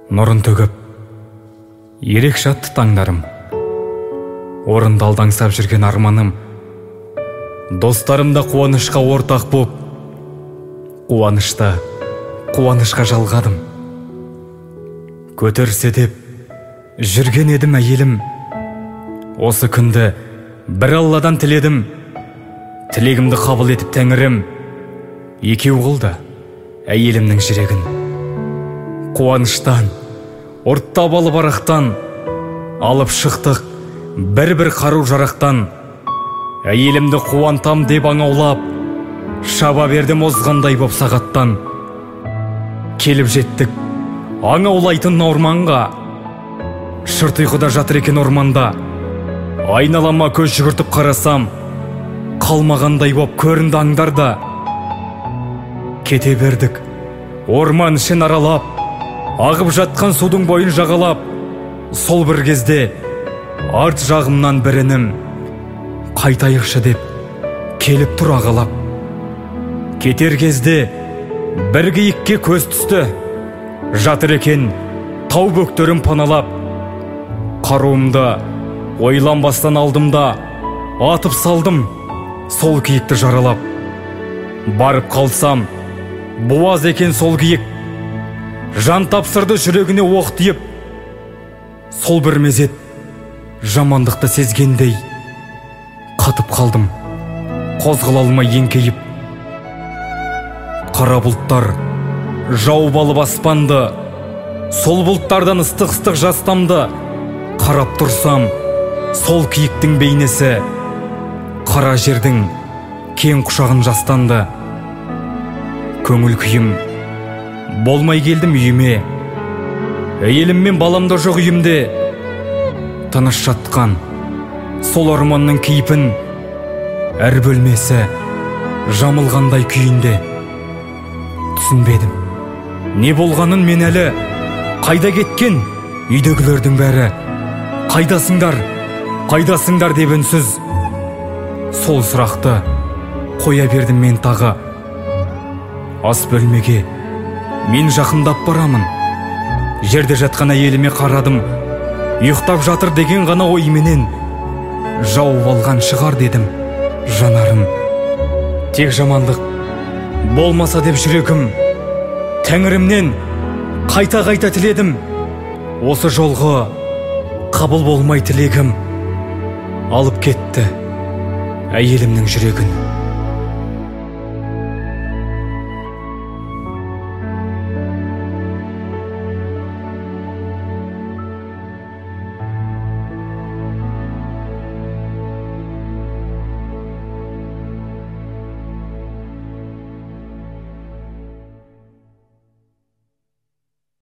нұрын төгіп, ерек жатты таңдарым. Орынды алдаңсап жүрген арманым, достарымда қуанышқа ортақ боп, қуанышқа жалғадым. Көтерсе деп жүрген едім әйелім, осы күнді бір Алладан тіледім. Тілегімді қабыл етіп тәңірім, екеу қылды әйелімнің жүрегін. Қуаныштан, ұрттап алып арақтан, алып шықтық бір-бір қару жарақтан. Әйелімді қуантам деп аңаулап, шаба бердім озғандай боп сағаттан. Келіп жеттік аңаулайтын орманға, шырт ұйқыда жатыр екен орманда. Айналама көз жүгіртіп қарасам, қалмағандай боп көрінді аңдарда. Кете бердік орман ішін аралап, ағып жатқан судың бойын жағалап. Сол бір кезде арт жағымнан бір інім қайтайықшы деп келіп тұр ағалап. Кетер кезде бір киікке көз түсті, жатыр екен тау бөктерін паналап. Қаруымды ойланбастан алдым да атып салдым сол киікті жаралап. Барып қалсам буаз екен сол киік, жан тапсырды жүрегіне оқ тиіп. Сол бір мезет жамандықты сезгендей қатып қалдым, қозғала алмай еңкейіп. Қара бұлттар жауып алып аспанды, сол бұлттардан ыстық-ыстық жастамды. Қарап тұрсам сол киіктің бейнесі қара жердің кең құшағын жастанды. Көңіл күйім болмай келдім үйіме, әйелім мен баламда жоқ үйімде. Тыныш жатқан сол орманның кейпін, әр бөлмесі жамылғандай күйінде. Түсінбедім не болғанын мен әлі, қайда кеткен үйдегілердің бәрі. Қайдасыңдар деп үнсіз. Сол сұрақты қоя бердім мен тағы. Ас бөлмеге мен жақындап барамын, жерде жатқан әйеліме қарадым. Ұйықтап жатыр деген ғана ойменен жауып алған шығар дедім жанарым. Тек жамандық болмаса деп жүрегім, тәңірімнен қайта тіледім. Осы жолғы қабыл болмай тілегім, алып кетті әйелімнің жүрегін.